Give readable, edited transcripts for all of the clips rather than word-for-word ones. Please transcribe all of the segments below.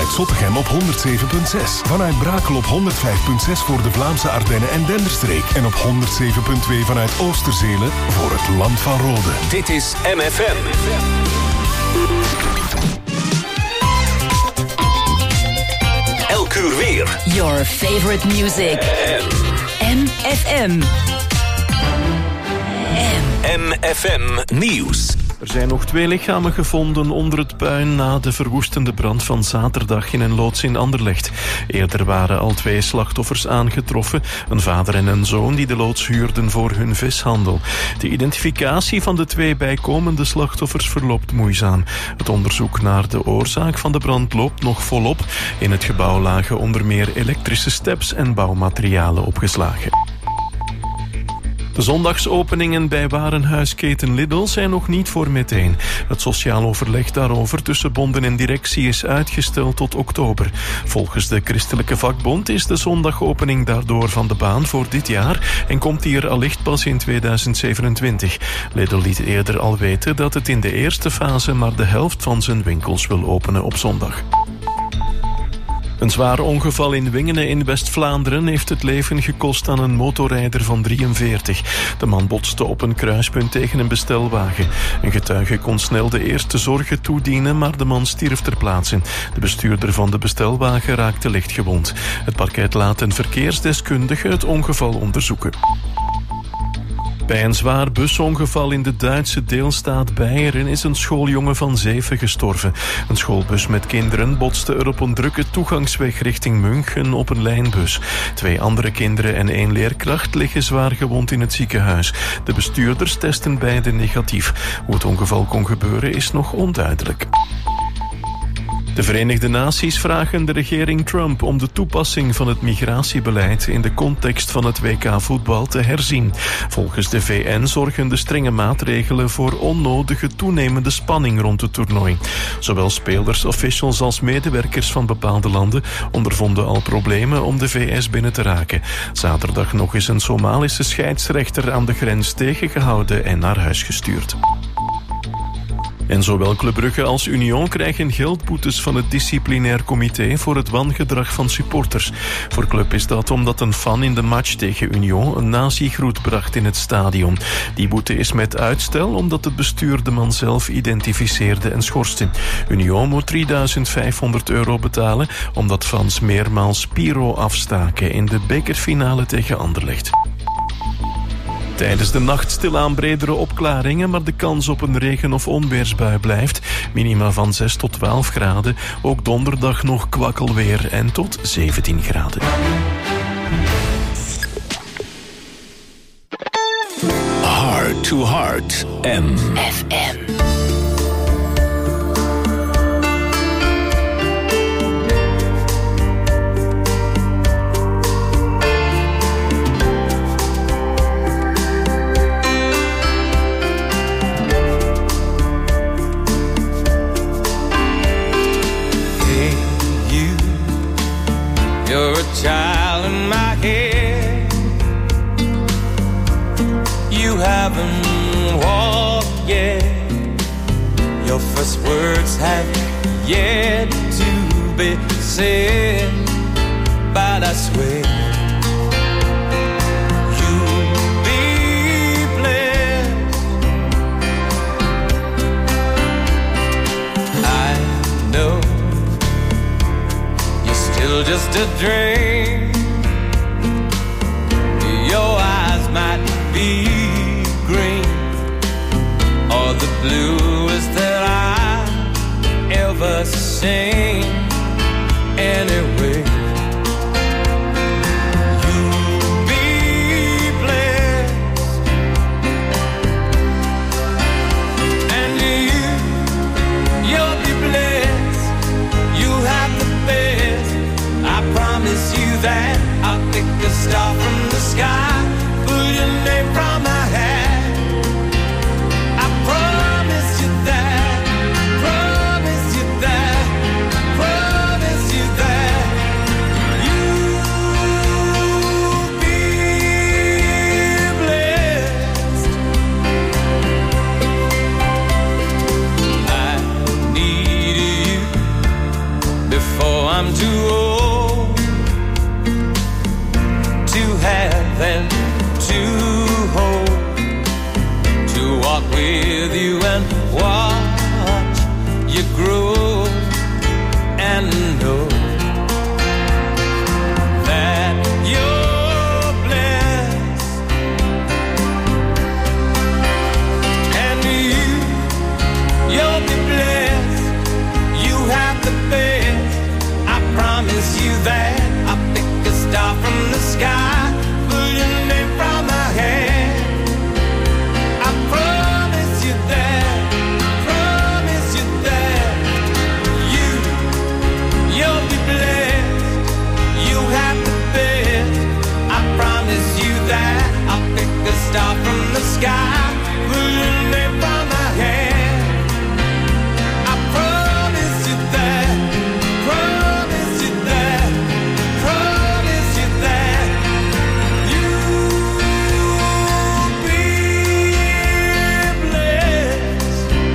vanuit Zottegem op 107.6. Vanuit Brakel op 105.6 voor de Vlaamse Ardennen en Denderstreek. En op 107.2 vanuit Oosterzelen voor het Land van Rode. Dit is MFM. Elk uur weer. Your favorite music. MFM. MFM Nieuws. Er zijn nog 2 lichamen gevonden onder het puin na de verwoestende brand van zaterdag in een loods in Anderlecht. Eerder waren al 2 slachtoffers aangetroffen, een vader en een zoon die de loods huurden voor hun vishandel. De identificatie van de 2 bijkomende slachtoffers verloopt moeizaam. Het onderzoek naar de oorzaak van de brand loopt nog volop. In het gebouw lagen onder meer elektrische steps en bouwmaterialen opgeslagen. De zondagsopeningen bij warenhuisketen Lidl zijn nog niet voor meteen. Het sociaal overleg daarover tussen bonden en directie is uitgesteld tot oktober. Volgens de Christelijke Vakbond is de zondagopening daardoor van de baan voor dit jaar en komt die er allicht pas in 2027. Lidl liet eerder al weten dat het in de eerste fase maar de helft van zijn winkels wil openen op zondag. Een zwaar ongeval in Wingenen in West-Vlaanderen heeft het leven gekost aan een motorrijder van 43. De man botste op een kruispunt tegen een bestelwagen. Een getuige kon snel de eerste zorgen toedienen, maar de man stierf ter plaatse. De bestuurder van de bestelwagen raakte licht gewond. Het parket laat een verkeersdeskundige het ongeval onderzoeken. Bij een zwaar busongeval in de Duitse deelstaat Beieren is een schooljongen van 7 gestorven. Een schoolbus met kinderen botste er op een drukke toegangsweg richting München op een lijnbus. 2 andere kinderen en 1 leerkracht liggen zwaar gewond in het ziekenhuis. De bestuurders testen beide negatief. Hoe het ongeval kon gebeuren is nog onduidelijk. De Verenigde Naties vragen de regering Trump om de toepassing van het migratiebeleid in de context van het WK-voetbal te herzien. Volgens de VN zorgen de strenge maatregelen voor onnodige toenemende spanning rond het toernooi. Zowel spelers, officials als medewerkers van bepaalde landen ondervonden al problemen om de VS binnen te raken. Zaterdag nog eens een Somalische scheidsrechter aan de grens tegengehouden en naar huis gestuurd. En zowel Club Brugge als Union krijgen geldboetes van het disciplinair comité voor het wangedrag van supporters. Voor Club is dat omdat een fan in de match tegen Union een nazi-groet bracht in het stadion. Die boete is met uitstel omdat het bestuur de man zelf identificeerde en schorste. Union moet €3.500 betalen omdat fans meermaals pyro afstaken in de bekerfinale tegen Anderlecht. Tijdens de nacht stilaan bredere opklaringen, maar de kans op een regen- of onweersbui blijft. Minima van 6 tot 12 graden. Ook donderdag nog kwakkelweer en tot 17 graden. Heart to Heart. FM. You're a child in my head. You haven't walked yet. Your first words have yet to be said. But I swear you'll be blessed. I know still just a dream. Your eyes might be green or the bluest that I've ever seen. Anyway, you'll be blessed, and you'll be blessed. You have the best. I promise you that I'll pick a star from the sky, pull your name from my hat. I promise you that, promise you that I'm too old to have and to hold, to walk with you and watch you grow and know that you're blessed, and you'll be blessed. You have the best. I promise you that. I'll pick a star from the sky, pull your name from my hand. I promise you that. Promise you that. You'll be blessed. You have the best. I promise you that. I'll pick a star from the sky, pull your name from my hand. I promise you that. Promise you that. Promise you that. You'll be blessed.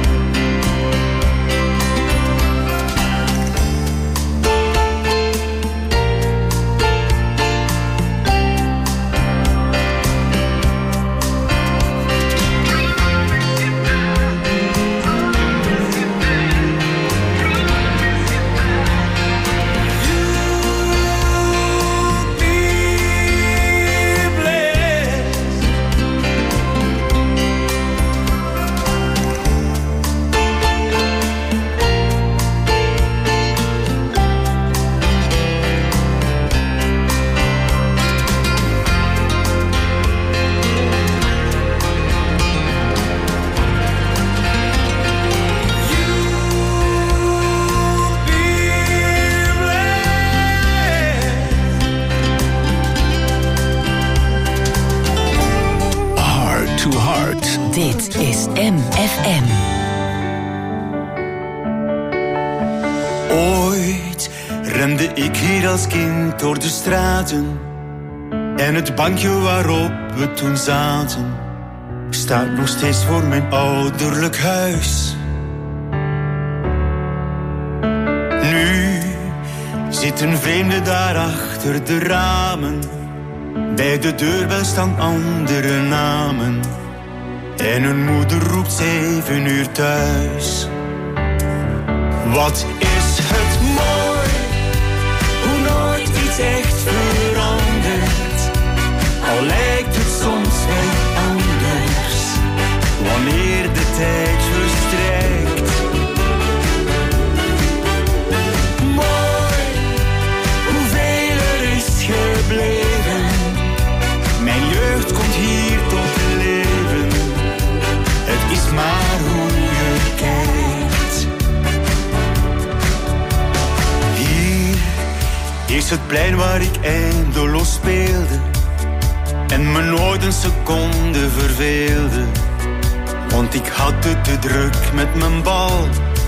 Heart to Heart. Dit is MFM. Ooit rende ik hier als kind door de straten, en het bankje waarop we toen zaten staat nog steeds voor mijn ouderlijk huis. Nu zitten vreemden daar achter de ramen, bij de deurbel staan andere namen, en een moeder roept 7 uur thuis. Wat is het mooi, hoe nooit iets echt verandert, al lijkt het soms wel anders, wanneer de tijd verstrijkt. Mooi, hoeveel er is gebleven, mijn jeugd komt hier tot leven, het is maar hoe je kijkt. Hier is het plein waar ik eindeloos speelde en me nooit een seconde verveelde, want ik had het te druk met mijn bal.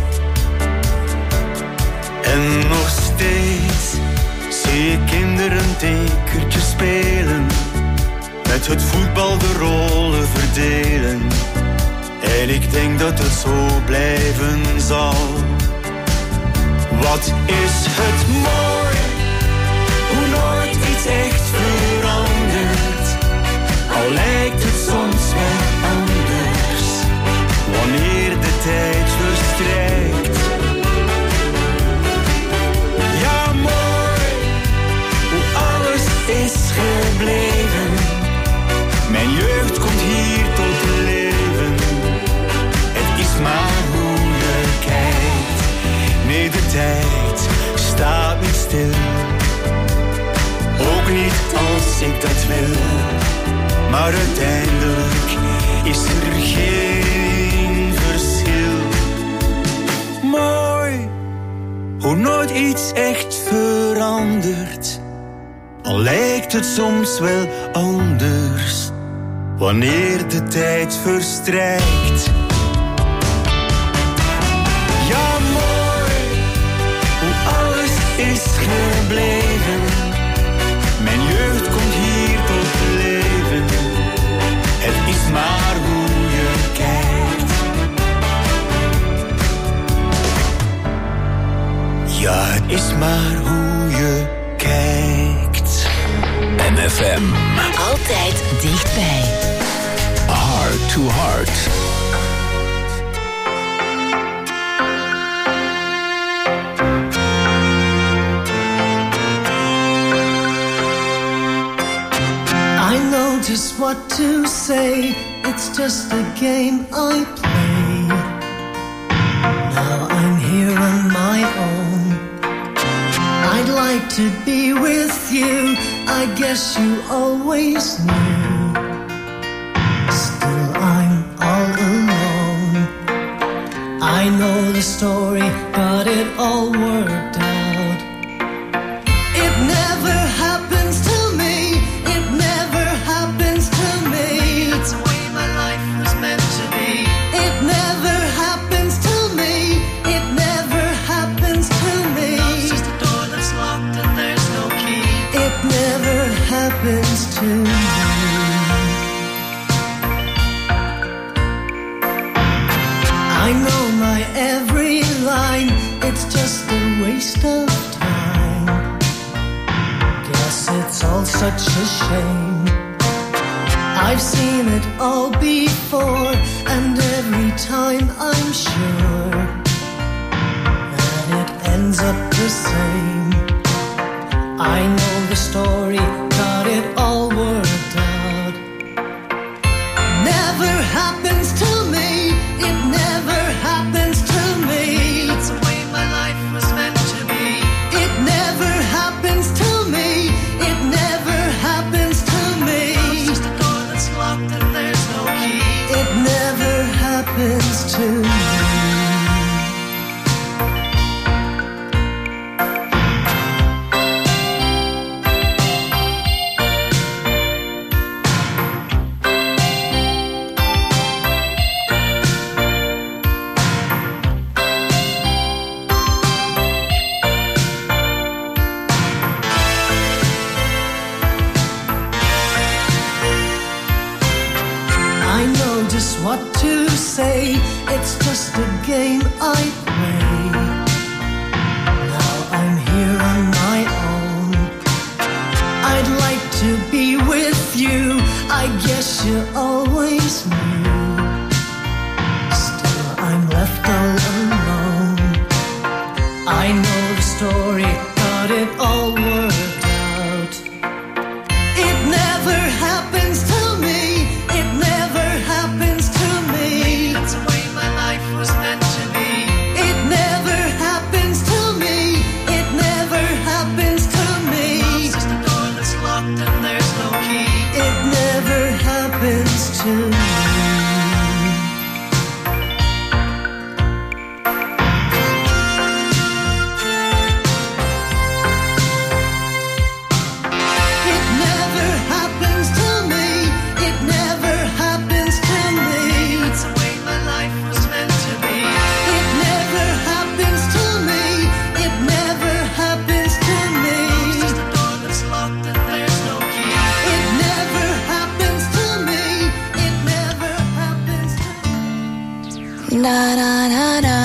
En nog steeds zie ik kinderen tekertjes spelen, met het voetbal de rollen verdelen, en ik denk dat het zo blijven zal. Wat is het mooi, hoe nooit iets echt verandert, al lijkt het soms wel anders, wanneer de tijd verstrijkt. Ja, mooi, hoe alles is gebleven, mijn jeugd komt hier tot leven, het is maar hoe je kijkt. Nee, de tijd staat niet stil, ook niet als ik dat wil, maar uiteindelijk is er geen verschil. Mooi, hoe nooit iets echt verandert, al lijkt het soms wel anders, wanneer de tijd verstrijkt. Ja, mooi, hoe alles is gebleven, mijn jeugd komt hier tot leven, het is maar hoe je kijkt. Ja, het is maar hoe FM. Altijd dichtbij. Heart to Heart. I know just what to say. It's just a game I play. Now I'm here on my own. I'd like to be with you. I guess you always knew. Still I'm all alone. I know the story, got it all worked out. It never happens to me. It never happens to me. It's the way my life was meant to be. It never happens to me. It never happens to me. Love's just a door that's locked and there's no key. It never happens to me. I know my every line. It's just a waste of time. Guess it's all such a shame. I've seen it all before, and every time I'm sure that it ends up the same. I know the story, got it all worked out. Never happens to me. It never happens to me. It's the way my life was meant to be. It never happens to me. It never happens to me. Love's just a door that's locked and there's no key. It never happens to me. I know just what to say. It's just a game I play. Now I'm here on my own. I'd like to be with you. I guess you always knew. Still I'm left all alone. I know the story, got it all worked out. It never happens to me. It never happens to me. That's the way my life was meant to be. It never happens to me. It never happens to me. Love's just a door that's locked and there's no key. It never happens to me. It never happens to me. It never happens to me. It's the way my life was meant to be. It never happens to me. It never happens to me. Love's just a door that's locked and there's no key. It never happens to me. It never happens to me. Da da da da.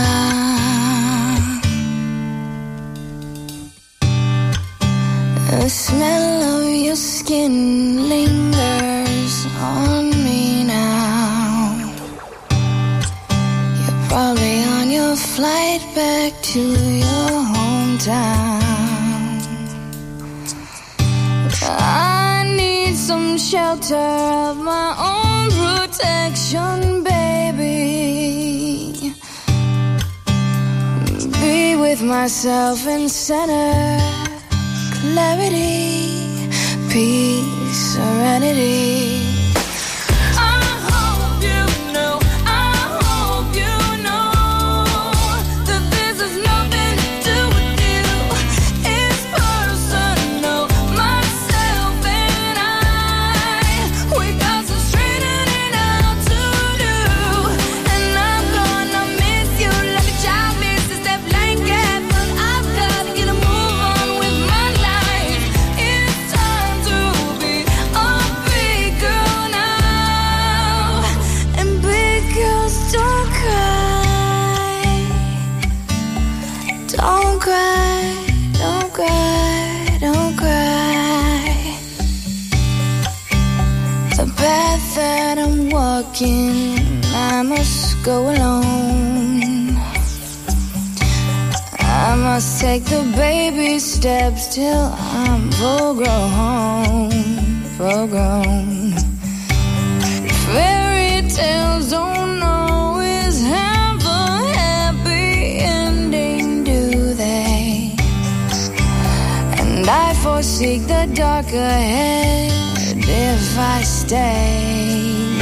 The smell of your skin lingers on me now. You're probably on your flight back to your hometown. I need some shelter of my own protection, baby. Be with myself in center, clarity, peace, serenity. I hope you know that this has nothing to do with you. It's personal, myself and I. We got some straightening out to do, and I'm gonna miss you like a child misses that blanket. But I've gotta get a move on with my life. It's time to be a big girl. walking, I must go alone. I must take the baby steps till I'm full grown. Fairy tales don't always have a happy ending, do they? And I foresee the dark ahead if I stay.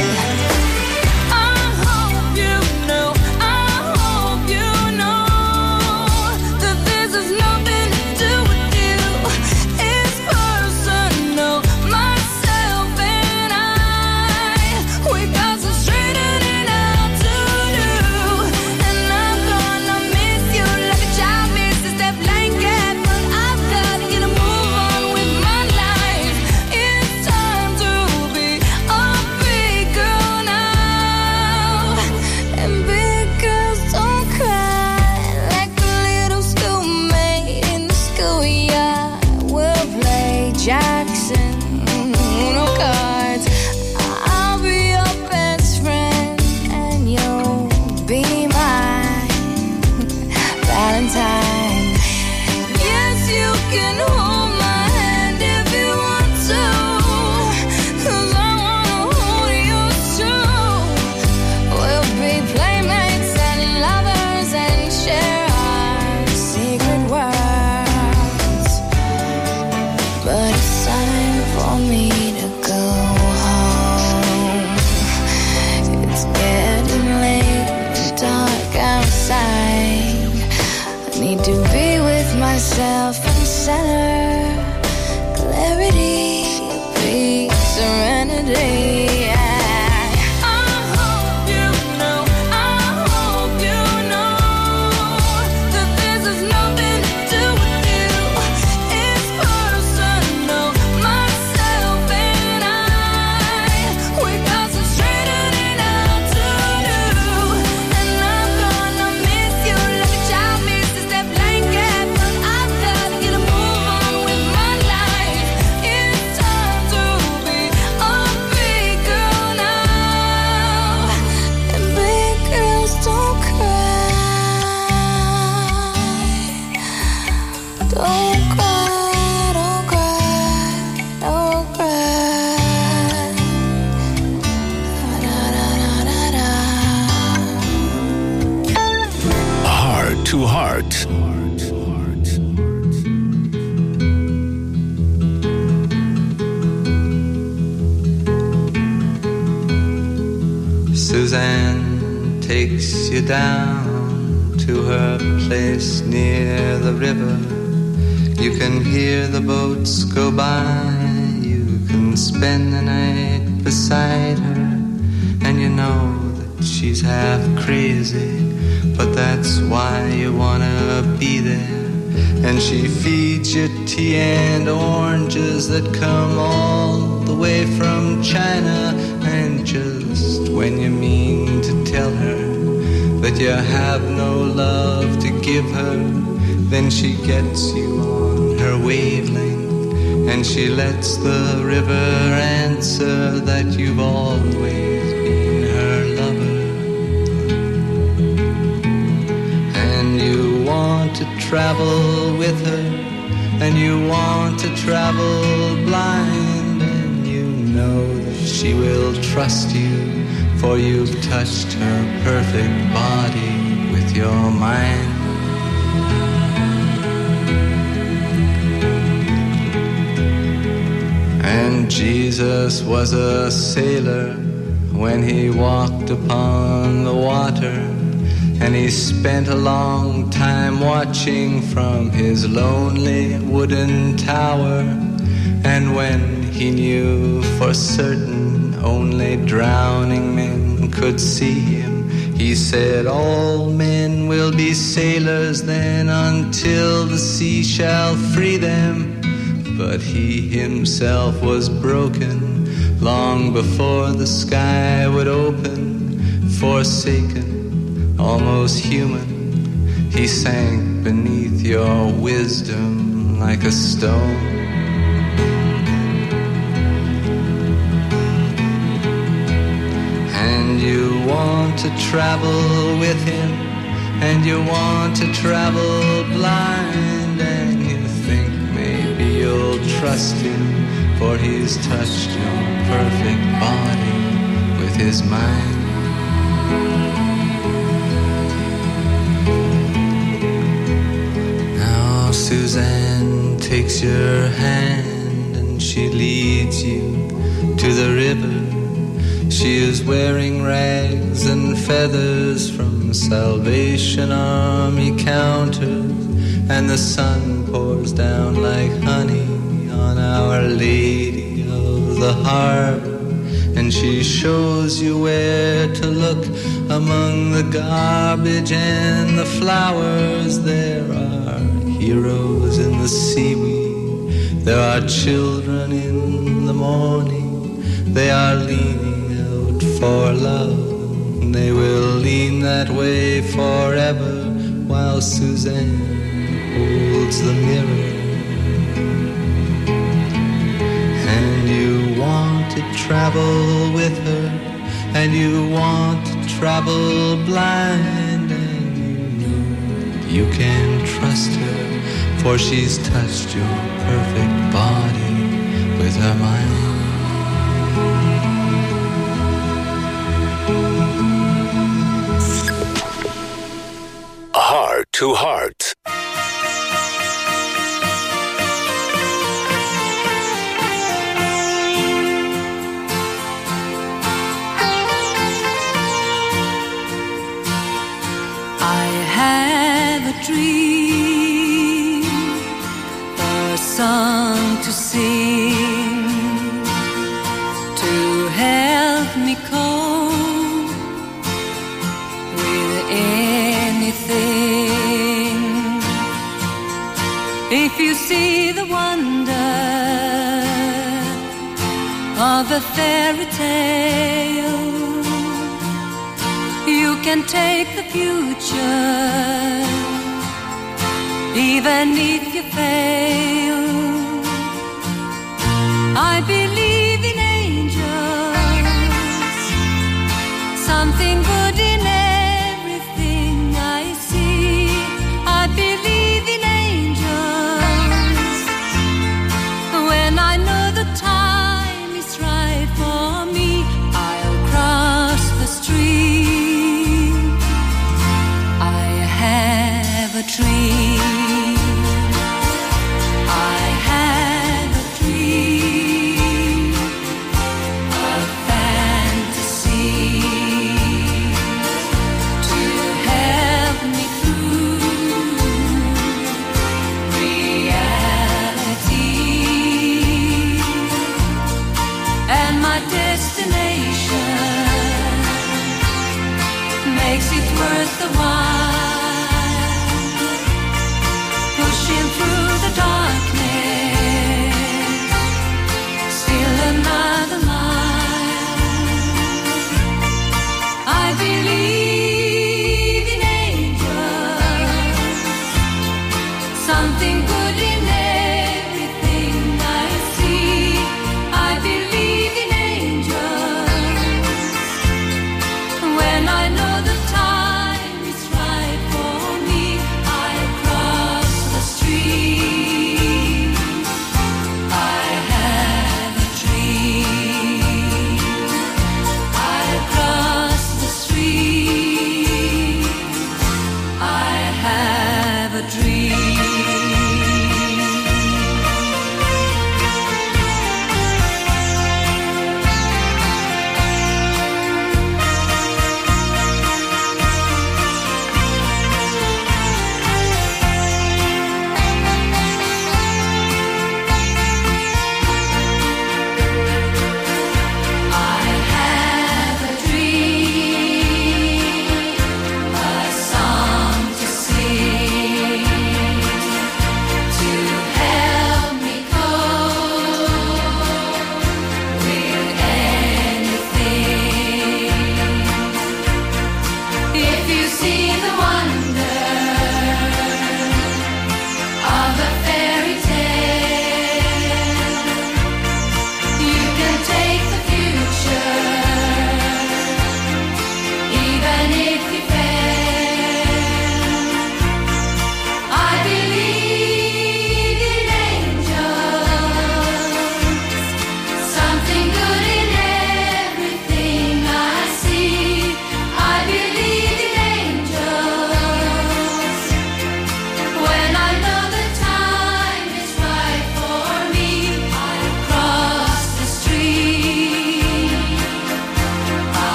Myself in center, clarity, peace, serenity. to Heart. Suzanne takes you down to her place near the river. You can hear the boats go by. You can spend the night beside her. And you know that she's half crazy, but that's why you wanna be there. And she feeds you tea and oranges that come all the way from China. And just when you mean to tell her that you have no love to give her, then she gets you on her wavelength, and she lets the river answer that you've always been her lover. And you want to travel with her, and you want to travel blind, and you know that she will trust you, for you've touched her perfect body with your mind. And Jesus was a sailor when he walked upon the water, and he spent a long time watching from his lonely wooden tower. And when he knew for certain only drowning men could see him, he said, all men will be sailors then until the sea shall free them. But he himself was broken long before the sky would open. Forsaken, almost human, he sank beneath your wisdom like a stone. want to travel with him, and you want to travel blind, and you think maybe you'll trust him, for he's touched your perfect body with his mind. Now Suzanne takes your hand and she leads you to the river. She is wearing rags and feathers from Salvation Army counters, and the sun pours down like honey on Our Lady of the Harbor. And she shows you where to look among the garbage and the flowers. There are heroes in the seaweed, there are children in the morning. They are leaning out for love, and they will lean that way forever while Suzanne holds the mirror. And you want to travel with her, and you want to travel blind, and you know you can trust her, for she's touched your perfect body with her mind. Heart to Heart. I have a dream, a song to sing, to help me cope with anything. If you see the wonder of a fairy tale, you can take the future, even if you fail. I believe in angels, something good in everything I see. I believe in angels, when I know the time is right for me, I'll cross the street. I have a dream,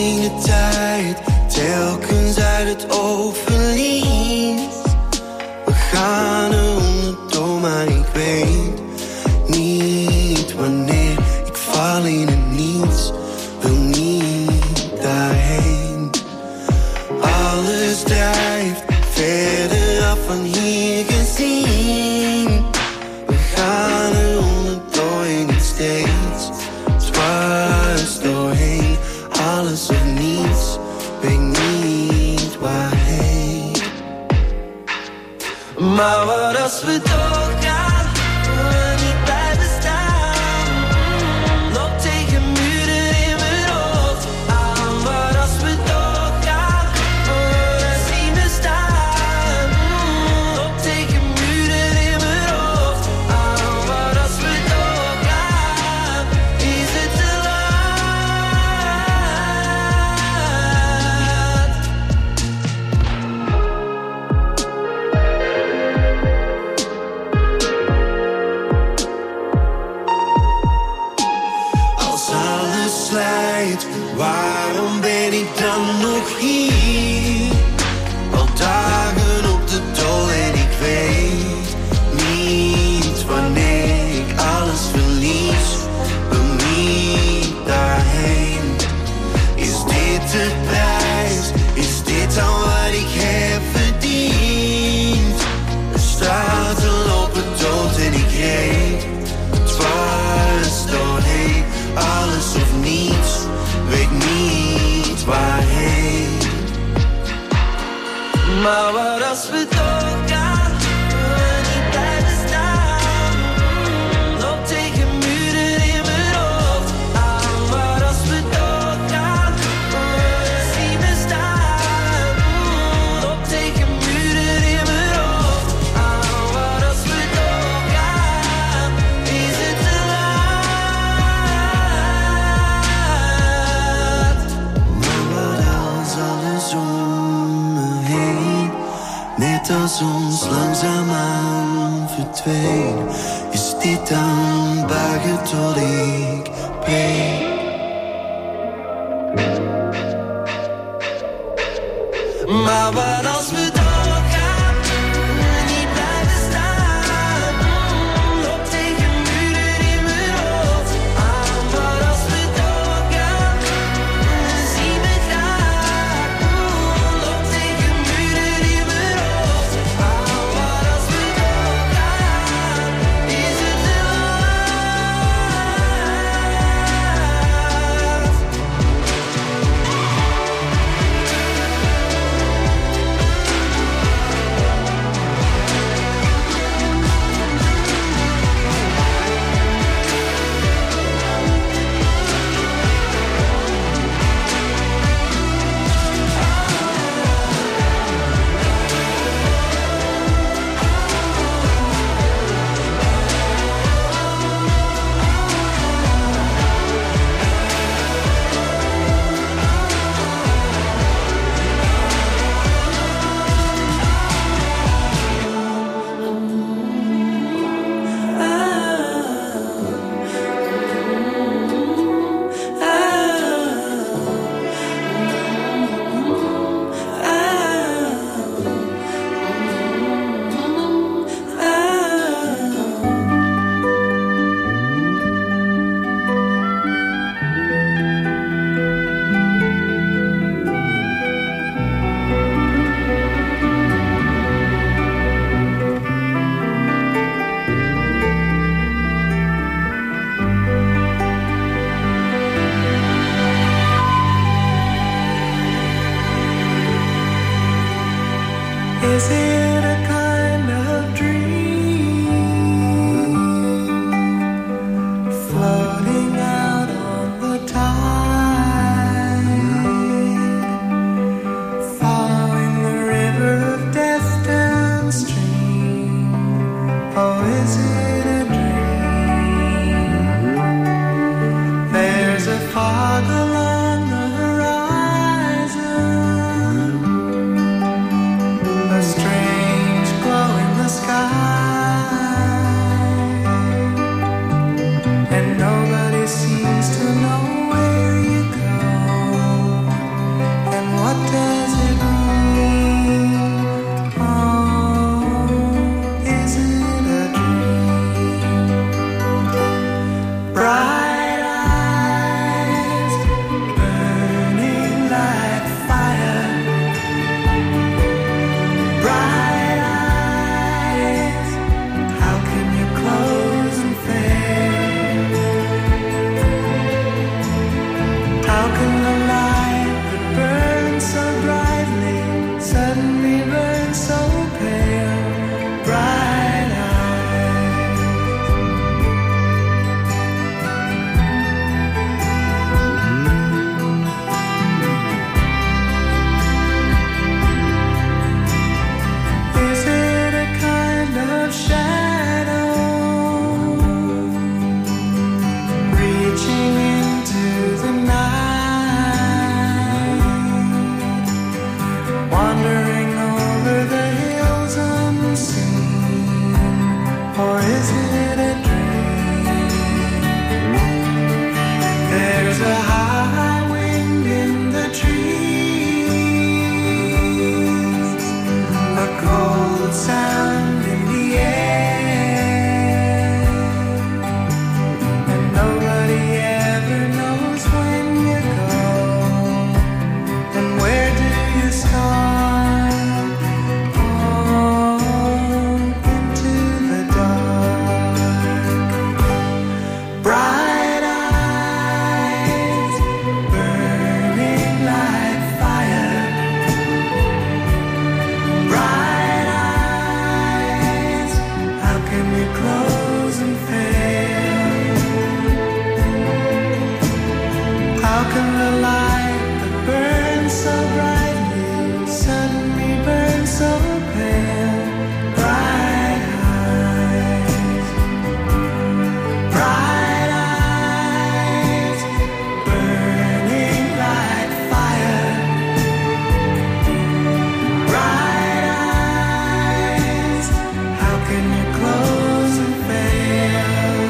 zing de tijd telkens uit het oog verlies. We gaan er onderdoor, maar ik weet niet wanneer. Ik val in het niets, wil niet daarheen. Alles drijft verder af van hier gezien. We gaan er onderdoor en niet steeds dwars doorheen. Alles of niets, weet niet waarheen. Maar wat als we doorgaan, we niet blijven staan. Loop tegen muren in mijn hoofd aan. Maar als we doorgaan, dan zien we staan. Loop tegen muren in mijn hoofd aan. Maar als we doorgaan, is het te slijt, waarom ben ik dan nog hier? Al dagen op de tol en ik weet niet wanneer ik alles verlies. Wil niet daarheen. Is dit de prijs? Is dit dan wat ik heb verdiend? De straten lopen dood en ik reed dwars doorheen. Alles of niets, weet niet waarheen. Maar wat als we doorgaan, we niet blijven staan. Loop tegen muren in mijn hoofd aan. Maar als we doorgaan, zien we staan. Loop tegen muren in mijn hoofd aan. Maar als we doorgaan, is het te net als ons langzaamaan verdween. Is dit dan buigen tot ik breek? Maar wat als we doorgaan, niet blijven staan. Loop tegen muren in mijn hoofd aan. Maar als we doorgaan, zien we graag. Loop tegen muren in mijn hoofd aan. Maar als we doorgaan, is het te Is it a kind of dream floating out on the tide, following the river of death downstream? Oh, is it a dream? There's a fog along the horizon, a strange can the light that burns so brightly suddenly burn so pale? Bright eyes, bright eyes, burning like fire. Bright eyes, how can you close and fail?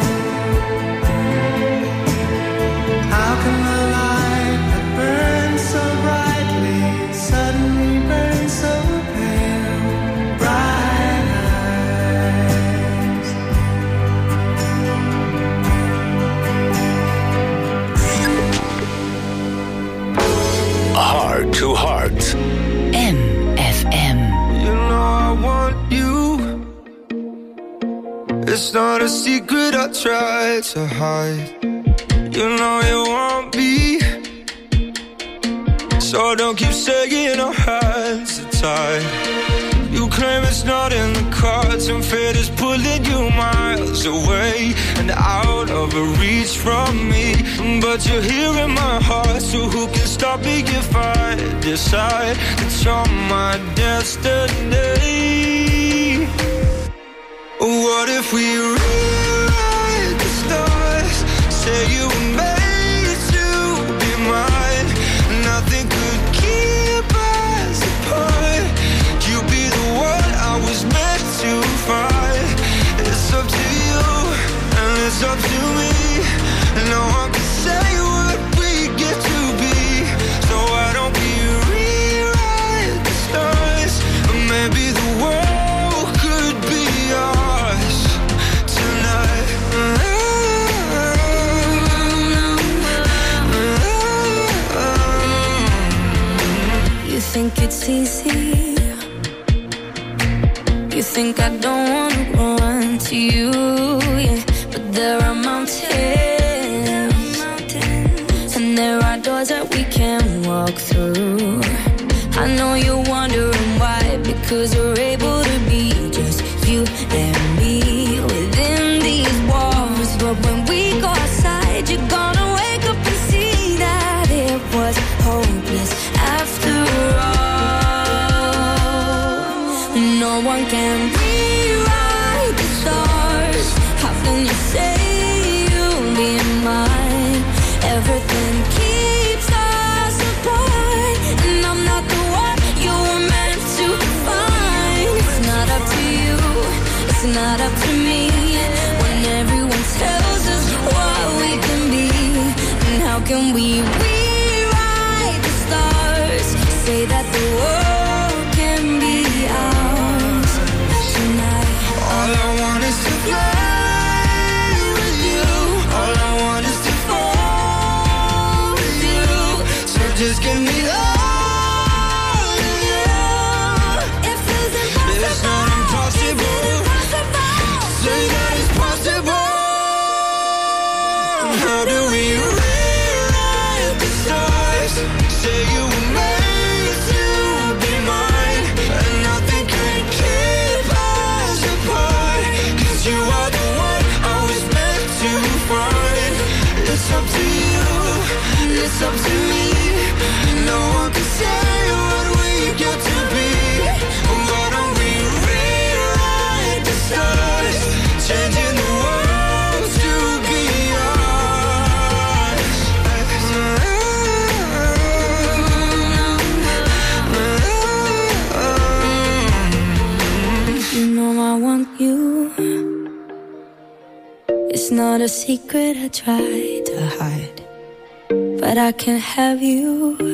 How can the light that burns so brightly suddenly burn so pale? Bright eyes. Heart to Heart. MFM. You know I want you. It's not a secret I try to hide. You know you want me, so don't keep saying our hands are tied. You claim it's not in the cards, and fate is pulling you miles away and out of reach from me. But you're here in my heart, so who can stop me if I decide that you're my destiny? What if we rewrite the stars? Say you were made to be mine. Nothing could keep us apart. You'd be the one I was meant to find. It's up to you, and it's up to me. No one can say what we get to be. So why don't we rewrite the stars? Maybe the world could be ours tonight. You think it's easy? You think I don't wanna run to you, yeah. But there are mountains, and there are doors that we can walk through. I know you're wondering why, because we're able to be just you and me within these walls. But when we go outside, you're gonna wake up and see that it was hopeless after all. No one can rewrite the stars. How can you say you'll be mine? Everything keeps us apart, and I'm not the one you were meant to find. It's not up to you, it's not up to me. When everyone tells us what we can be, and how can we rewrite the stars? Say that the world can be ours tonight. All I want is to fly with you. All I want is to fall with you. So just give me all of you. It feels impossible. It's not impossible. Say that it's possible. How do we rewrite the stars? Say you were made to be mine, and nothing can keep us apart. 'Cause you are the one I was meant to find. It's up to you, it's up to me. No one can say what we get to be. Why don't we rewrite the stars? Changing the world to be ours. You know I want you. It's not a secret I try to hide, but I can't have you.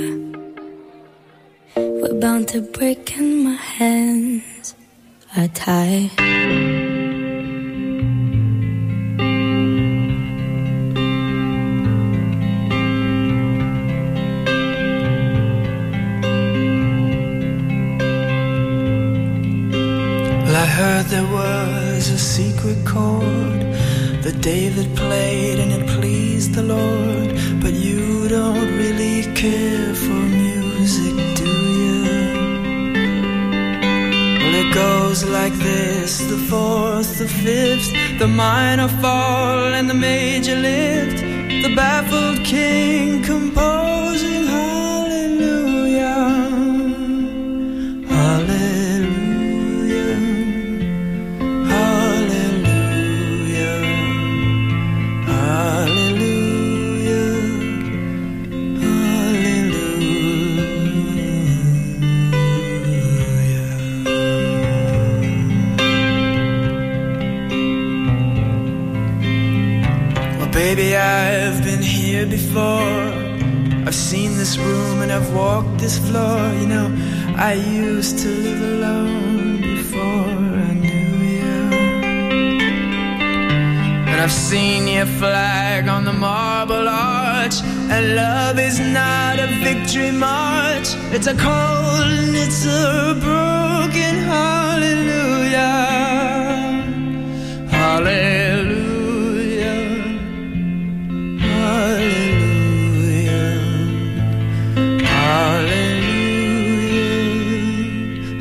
We're bound to break and my hands are tied. Well, I heard there was a secret chord that David played and it pleased the Lord. But you don't really care for music, do you? Well, it goes like this: the fourth, the fifth, the minor fall and the major lift, the baffled king composing hallelujah, hallelujah, hallelujah, hallelujah, hallelujah. Well, baby, I've been here before. I've seen this room and I've walked this floor. You know, I used to live alone before I knew you. And I've seen your flag on the marble arch. And love is not a victory march. It's a cold and it's a broken hallelujah, hallelujah, hallelujah, hallelujah,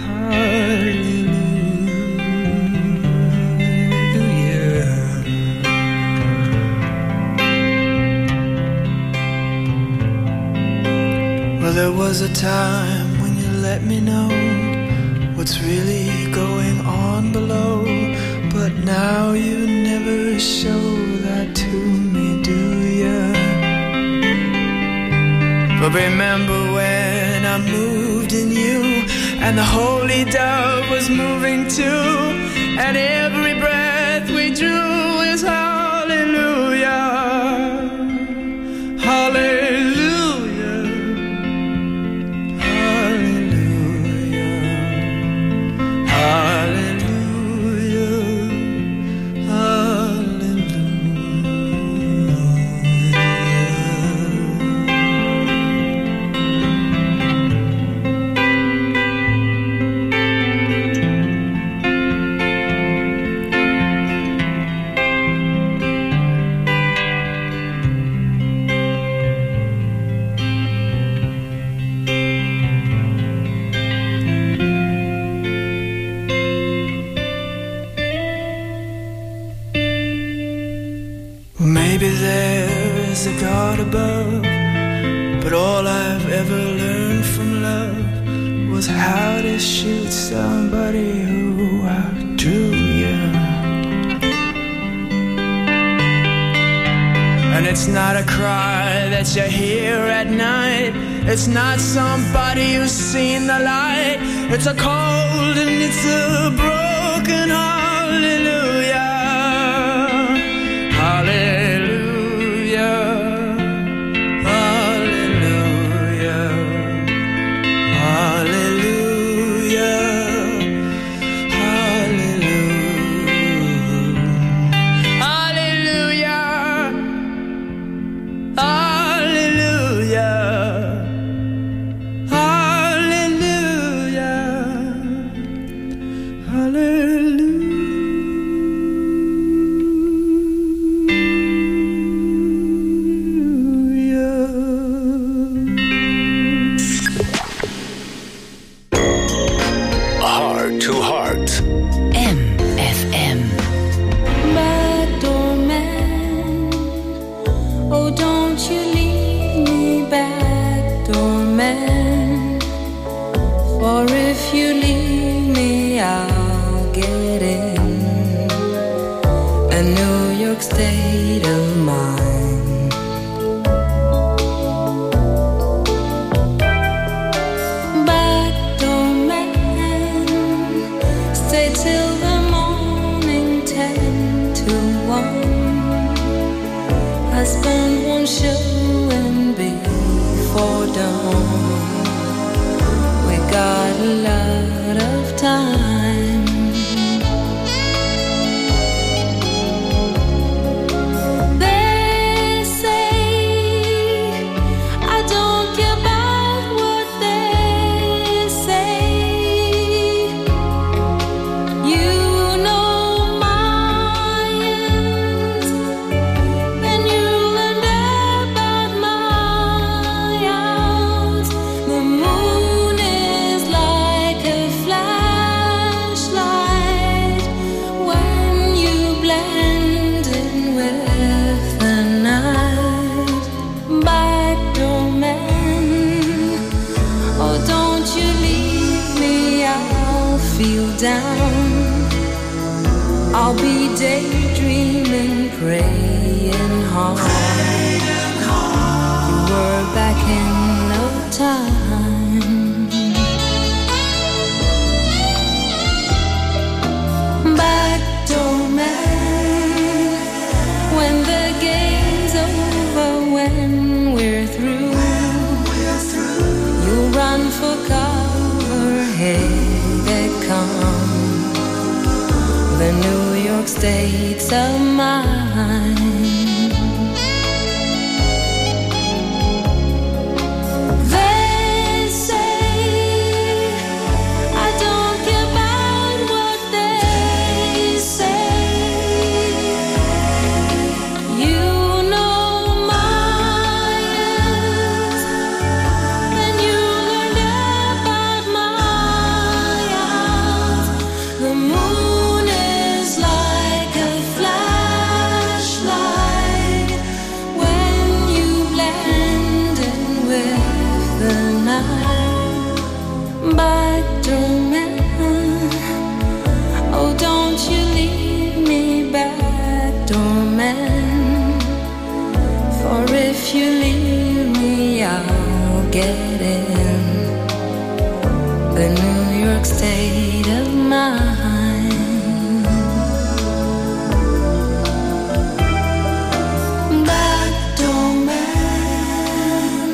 hallelujah. Well, there was a time when you let me know what's really going on below, but now you never show that to me, do ya? But remember when I moved in you, and the holy dove was moving too, and every breath we drew is hallelujah, hallelujah, hallelujah, hallelujah, maybe there is a God above, but all I've ever learned from love was how to shoot somebody who outdrew you. And it's not a cry that you hear at night. It's not somebody who's seen the light. It's a cold and it's a broken hallelujah, hallelujah, hallelujah, hallelujah, hallelujah, hallelujah, hallelujah, hallelujah, hallelujah. Heart to Heart. MFM. Backdoor man, oh don't you leave me, backdoor man. For if you leave me, I'll get in a New York state of mind. Backdoor man, stay till the morning, 10 to 1. Husband won't show and before dawn. We got a lot of time. down. I'll be daydreaming, praying hard. You were back in no time. Backdoor man, when the game's over, when we're through, you'll run for cover. Here they come, the New York States of mine. They say I don't care about what they say. You know my eyes, and you learned about my eyes. The moon is like a flashlight when you blend in with the night. Backdoor man, oh don't you leave me, backdoor man. For if you leave me, I'll get in the New York State of mind. Backdoor man.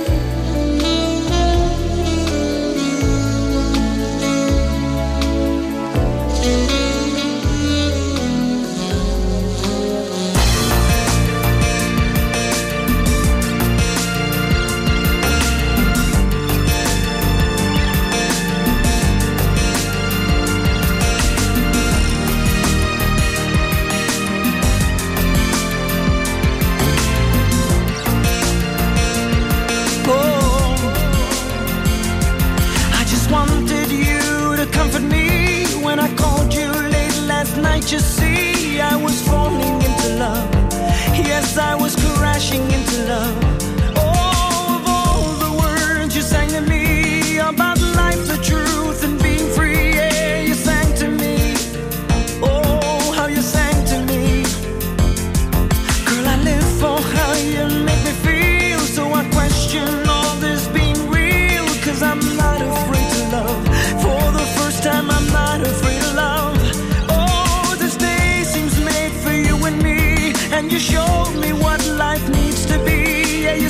I just wanted you to comfort me when I called you late last night. You see, I was falling into love. Yes, I was crashing into love. Oh, of all the words you sang to me about life, the truth, and being free, yeah, you sang to me. Oh, how you sang to me. Girl, I live for how you make me feel. So I question all this being real, 'cause I'm not afraid to love. For the first time, I'm not afraid of love. Oh, this day seems made for you and me, and you showed me what life needs to be. Yeah,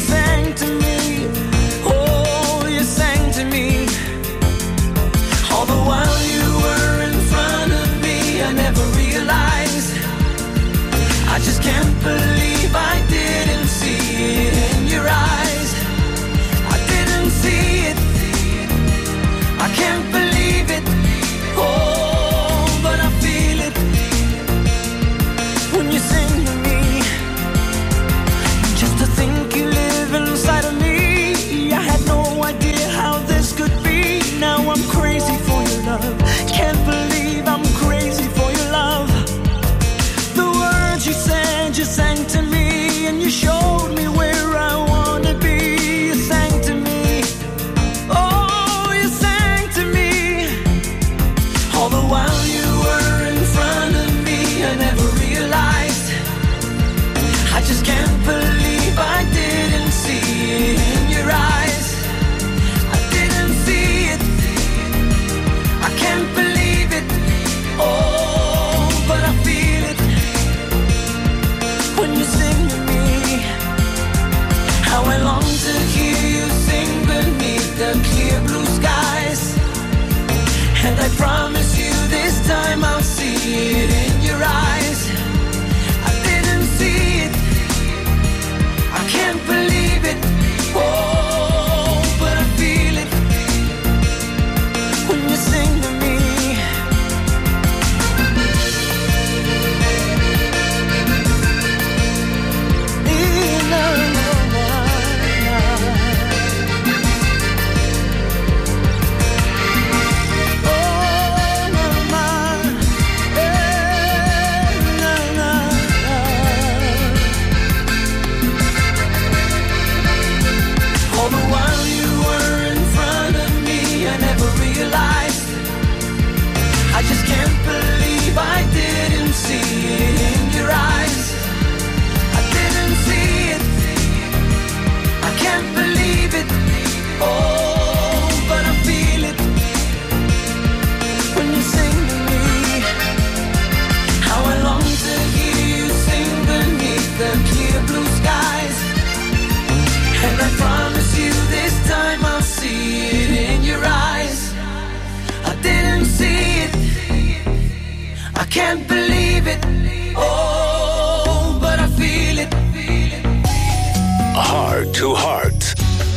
Heart to Heart.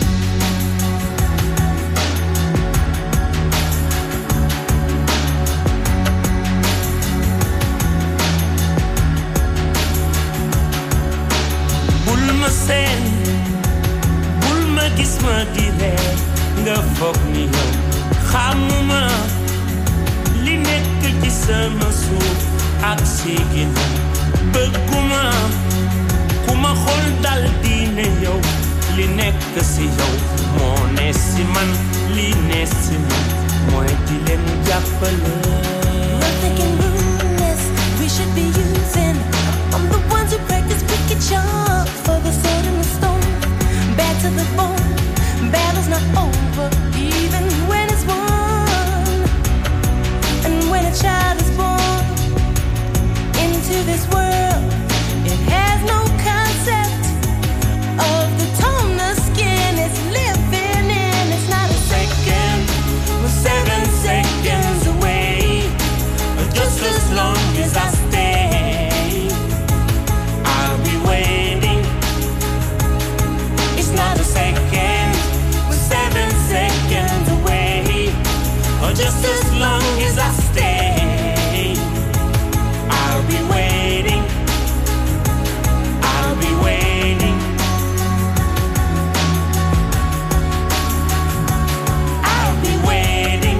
Bul ma seen, bul ma gis ma di ree, nga foog ni yow xamuma li nekk ci sama suuf ak sigina. Bëgguma ku ma xool dal di ne yow li nekk si yow moo ne si man, li ne si man mooy di leen jàppale. Nothing in rudeness we should be using. I'm the ones who practice wicked charms for the sword and the stone. Bad to the bone, battle's not over even when it's won. And when a child is born into this world, it has no concept of the tone the skin is living in. It's not a second, we're 7 seconds away. Just as long as I stay, I'll be waiting. It's not a second, we're 7 seconds away. Just as long as I stay, I'll be waiting. I'll be waiting. I'll be waiting.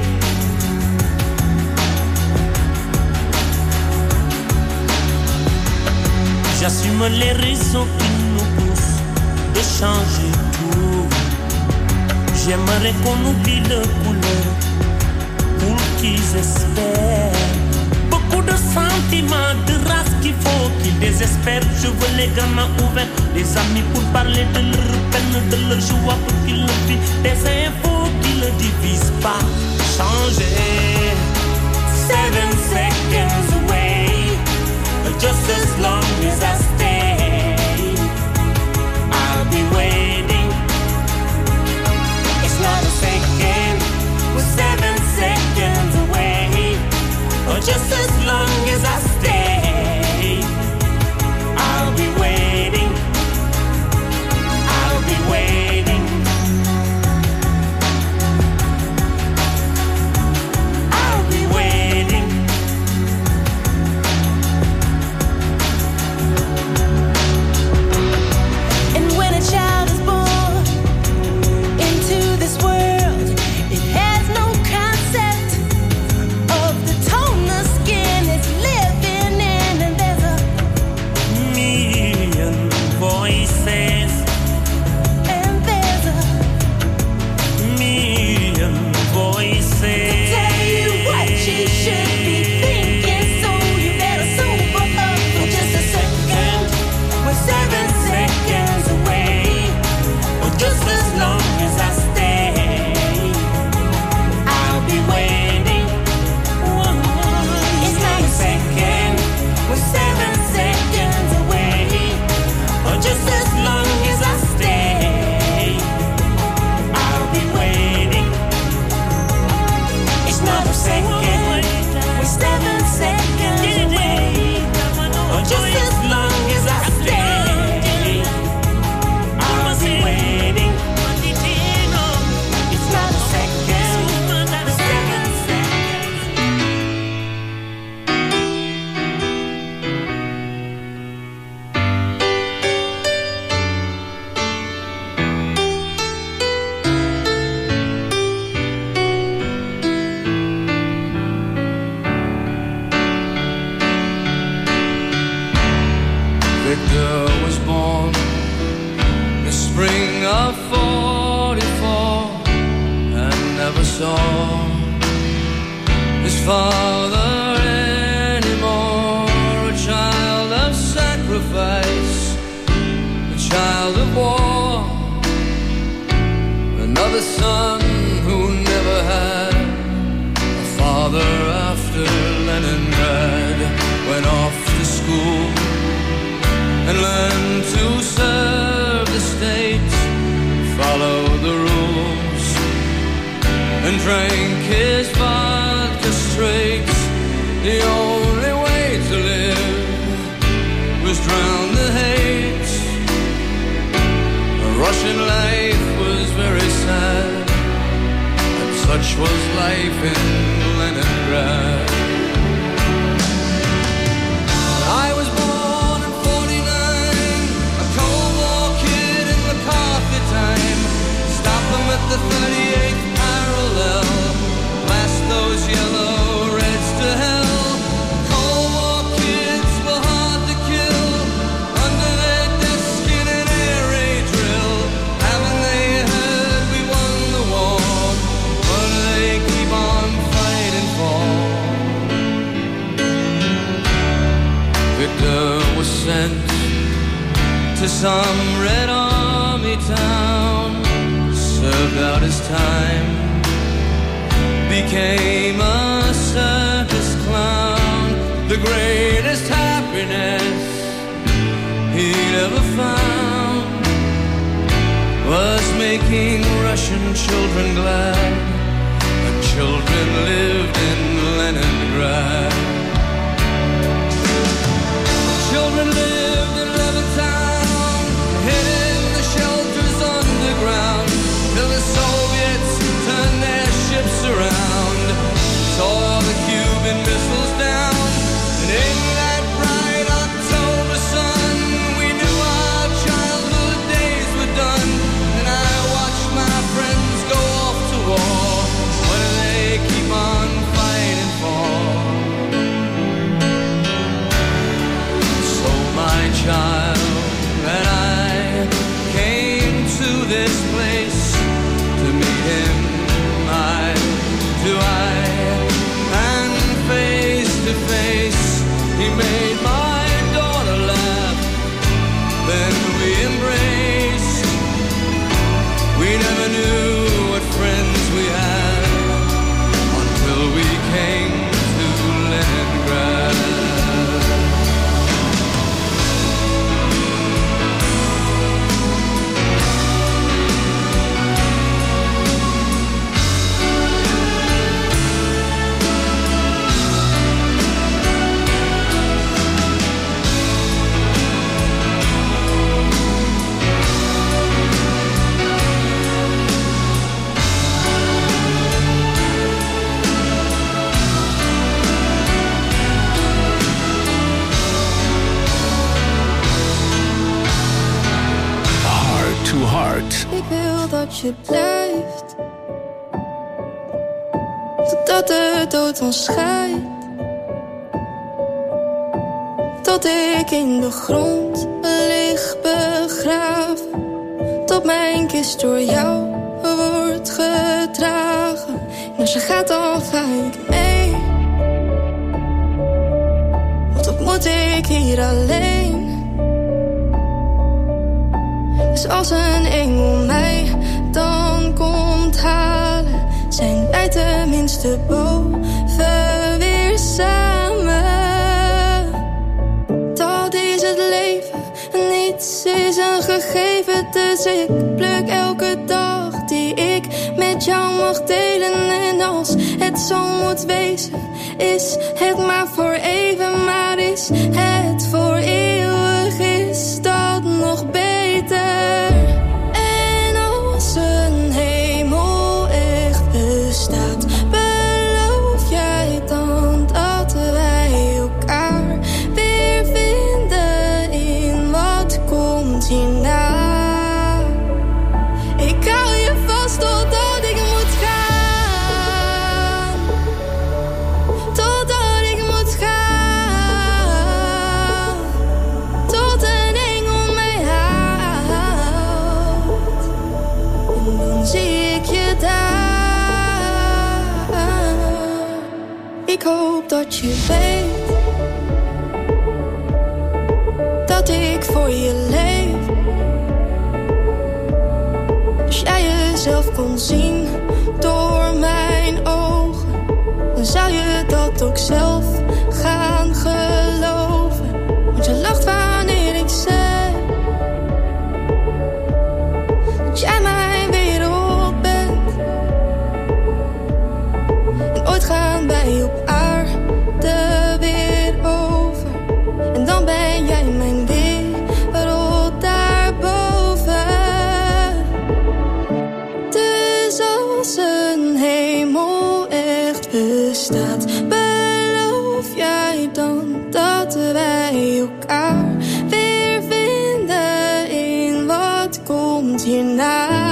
J'assume les raisons qui nous poussent de changer tout. J'aimerais qu'on oublie le couleur pour qu'ils espèrent. Beaucoup de sentiments, de race qu'il faut qu'ils désespèrent. Je veux les gamins ouverts, les amis pour parler de leur peine, de leur joie pour qu'ils le vivent. Des infos qui ne divisent pas. Changer. 7 seconds away. Just as long as I stay, I'll be waiting. It's not a second, we're 7 seconds away. Just as long as I stay, I'll be waiting. I'll be waiting. I'll be waiting. And when a child is born into this world, it has no concept of the tone the skin is living in. And there's a million voices, and there's a million voices. tell you what you should be thinking, so you better sober up for just a second. We're 7 seconds away, or just as long as I stay, I'll be waiting. It's not a second, we're 7 seconds away, or just as long as I stay, I'll be waiting. It's not a second, we're 7 seconds away, or just as long as I stay, I'll be waiting. It's not a second, we're 7 seconds. Victor was born the spring of 44 and never saw his father anymore. A child of sacrifice, a child of war, another son who never had a father after Leningrad. Went off to school and learn to serve the state, follow the rules, and drank his vodka straight. The only way to live was drown the hate, Russian life was very sad, and such was life in Leningrad. I was born in 49, a Cold War kid in McCarthy time. Stop them at the 38th parallel, blast those yellow reds to hell. Cold War kids were hard to kill, under their desk in an air raid drill. Haven't they heard we won the war? What do they keep on fighting for? Victor was sent to some Red Army town, served out his time, became a circus clown. The greatest happiness he'd ever found was making Russian children glad, and children lived in Leningrad. Children lived in Levittown, hidden in the shelters underground, till the Soviets turned their ships around, saw the Cuban missiles down, and in that bright October sun, we knew our childhood days were done. And I watched my friends go off to war. What do they keep on fighting for? So my child and I came to this place to meet him, eye to eye, and face to face. He made my daughter laugh, then we embraced. We never knew what friends we had until we came to Leningrad. Heart to Heart. Ik wil dat je blijft, totdat de dood ons scheidt. Tot ik in de grond lig begraven, tot mijn kist door jou wordt gedragen. En als je gaat dan ga ik mee, want wat moet ik hier alleen? Dus als een engel mij dan komt halen, zijn wij tenminste boven weer samen. Dat is het leven, niets is een gegeven. Dus ik pluk elke dag die ik met jou mag delen. En als het zo moet wezen, is het maar voor even. Maar is het voor eeuwig, is dat nog beter. En als een hemel echt bestaat, beloof jij dan dat wij elkaar weer vinden in wat komt hierna? Ik hou je vast totdat ik moet gaan, totdat ik moet gaan, tot een engel mij haalt. En dan zie ik je daar. Ik hoop dat je weet dat ik voor je leef. Als jij jezelf kon zien door mijn ogen, dan zou je dat ook zelf gaan geloven. Want je lacht wanneer ik zeg dat jij mijn wereld bent. En ooit gaan wij op aarde weer over, en dan ben jij mijn wereld daarboven. life.